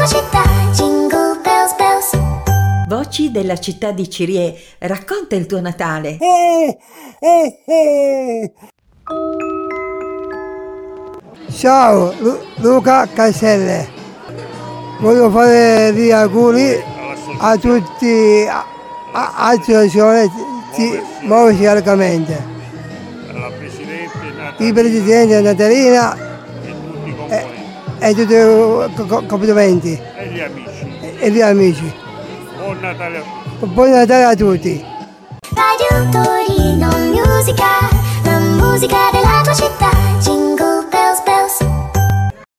tua città. Jingle bells bells. Voci della città di Cirie, racconta il tuo Natale. Ciao, Luca Caselle. Voglio fare gli auguri a tutti associazioni Muoversi Largamente. Il Presidente Natalina e tutti i complimenti. E gli amici. Buon Natale. Buon Natale a tutti. Radio Torino Musica, la musica della tua città.